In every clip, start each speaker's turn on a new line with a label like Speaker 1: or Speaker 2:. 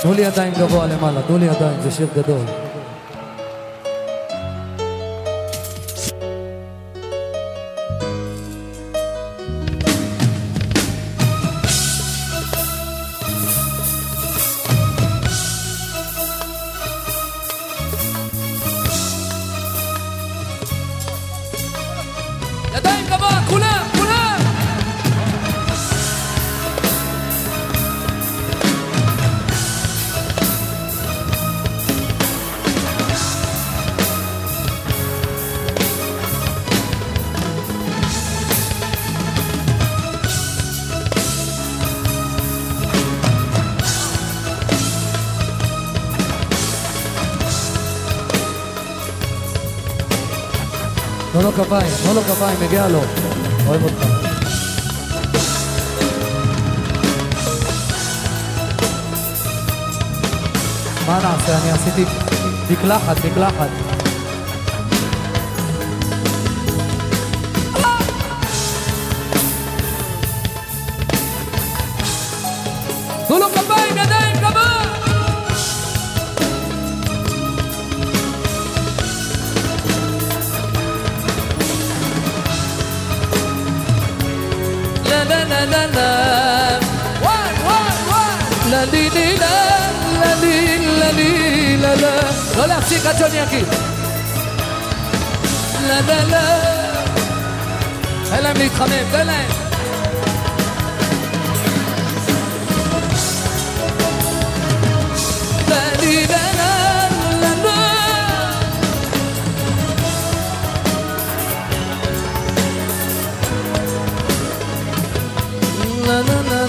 Speaker 1: תנו לי ידיים גבוה למעלה, תנו לי ידיים, זה שיר גדול.
Speaker 2: ידיים גבוה, כולם, כולם!
Speaker 1: תנו לו כפיים, תנו לו כפיים, מגיע לו. אוהב אותך. מה נעשה? אני עשיתי דקלחת.
Speaker 2: תנו לו כפיים, ידיים גבוה! לה לה לה לה וואי וואי וואי לה לי לי לה לה לי לה לי לה לה לא להפסיק עד שאני אגיד לה לה לה תן להם להתחמם, תן להם לה לי לה לה לה לה לה לה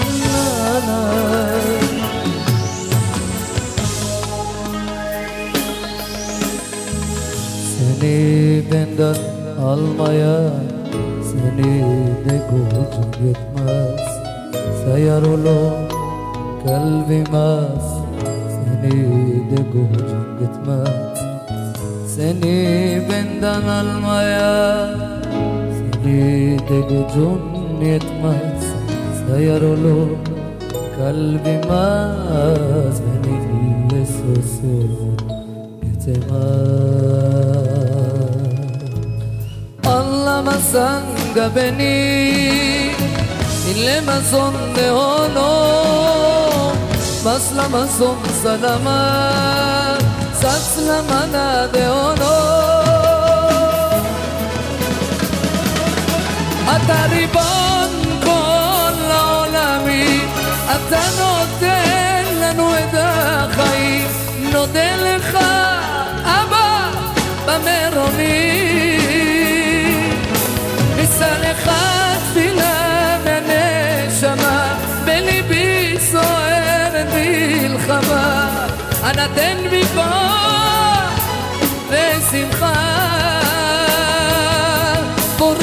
Speaker 1: Seni benden almaya, seni de gücüm yetmez. Sayar olur kalbimez, seni de gücüm yetmez. Seni benden almaya, seni de gücüm yetmez. Sayar olur kalbimez, benimle susur yetemez. Anlamasan da beni, dinlemezon de onu, baslamazon salama, saslamana de onu. אתה ריבון כל העולמי, אתה נותן לנו את החיים, נודה לך אבא במרומים, נישא לך תפילה מהנשמה, בליבי סוערת מלחמה, אנא תן בי כוח ושמחה, בורא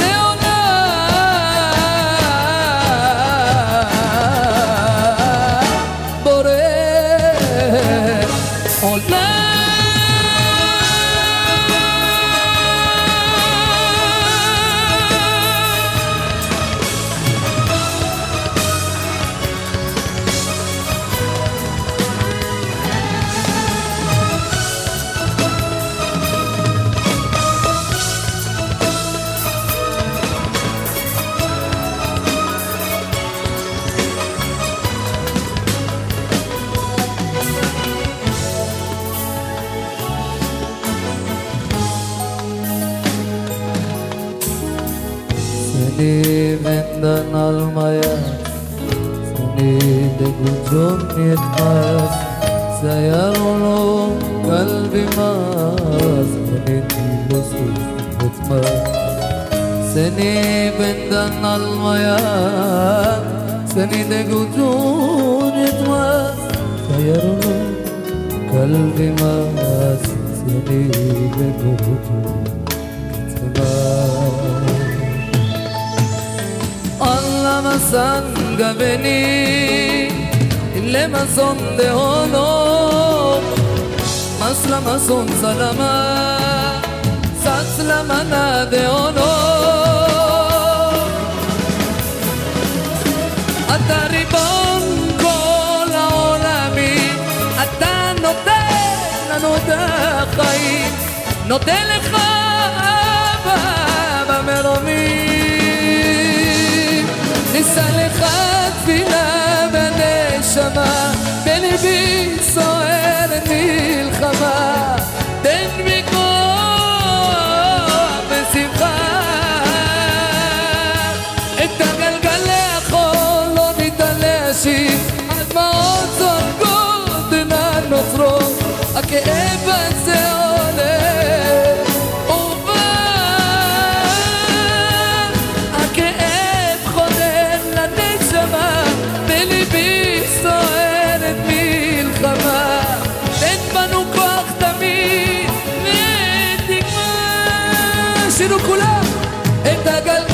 Speaker 1: Seni benden almaya, seni de gücüm yetmez. Sayar olur kalbimez, seninle susur etmez. Seni benden almaya, seni de gücüm yetmez. Sayar olur kalbimez, seninle gücüm yetmez. Anlamasan da beni, dinlemezon de onu, maslamazon salama, saslamana de onu. אתה ריבון כל העולמי,
Speaker 2: נותן לך אבא במרומים. נישא לך תפילה בנשמה, בלבי סוערת מלחמה, תן בי כוח ושמחה. את הגלגל לאחור לא ניתן להשיב, הדמעות זולגות אינן נוצרות, הכאב הזה עולה ובא, הכאב חודר לנשמה, בליבי סוערת מלחמה, תן בנו כוח תמיד ותקווה. שירו כולם את הגל.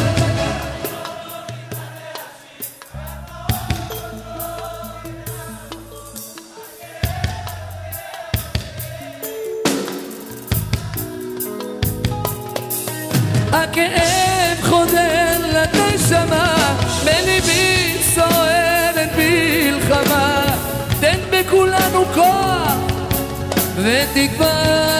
Speaker 2: הכאב חודר לנשמה, בליבי סוערת מלחמה, תן בכולנו כוח ותקווה.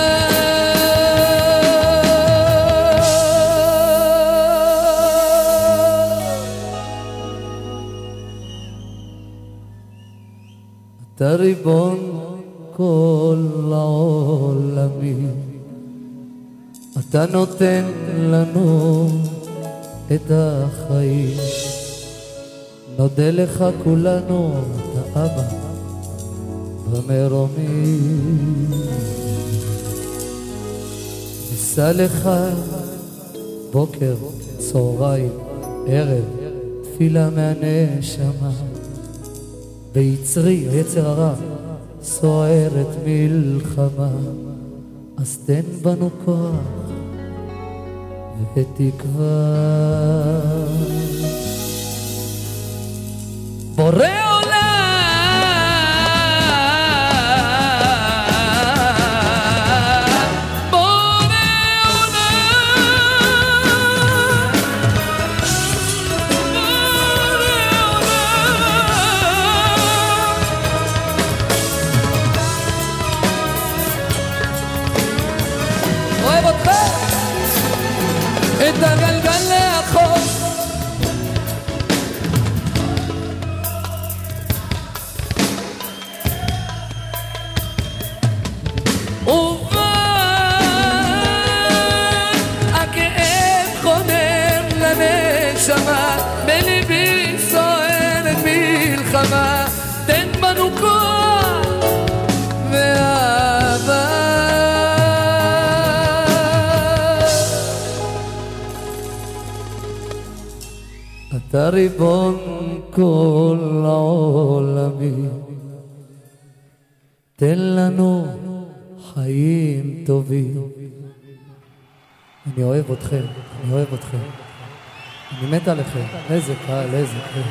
Speaker 1: אתה ריבון כל העולמים, אתה נותן לנו את החיים, נודה לך כולנו, אתה אבא במרומים. נישא לך בוקר, צהריים, ערב, תפילה מהנשמה, ביצרי, היצר הרע, סוערת מלחמה, אז תן בנו כוח ותקווה. בורא את הגלגל לאחור, הכאב חודר לנשמה, בליבי סוערת מלחמה, תן בנו כוח ואהבה. אתה ריבון כל העולמים, תן לנו חיים טובים. אני אוהב אתכם, אני אוהב אתכם, אני מת עליכם. איזה קהל, איזה כיף.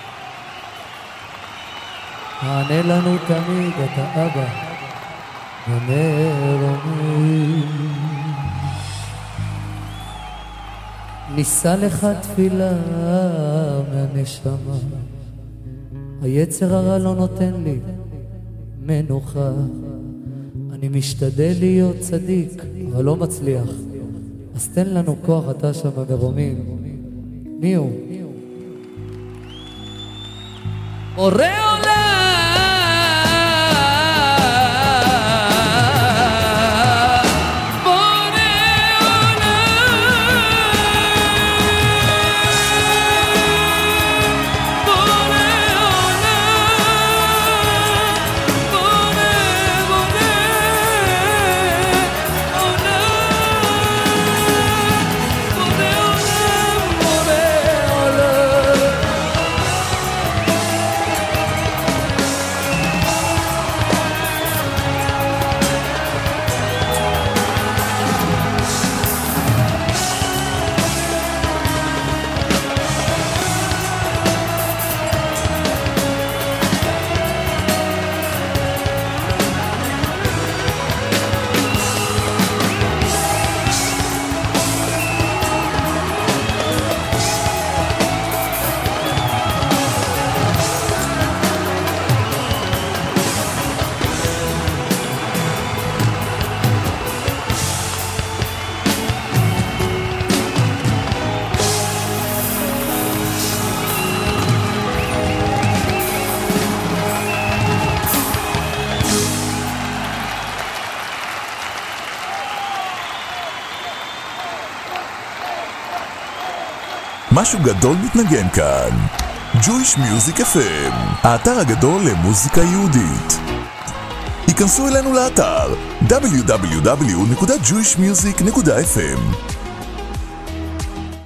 Speaker 1: הענה לנו תמיד, אתה אבא במרומים. נישא לך תפילה מהנשמה, היצר הרע לא נותן לי מנוחה, אני משתדל להיות צדיק אבל לא מצליח, אז תן לנו כוח, אתה שם במרומים. מי הוא? בורא עולם.
Speaker 3: משהו גדול מתנגן כאן. Jewish Music FM, האתר הגדול למוזיקה יהודית. היכנסו אלינו לאתר www.jewishmusic.fm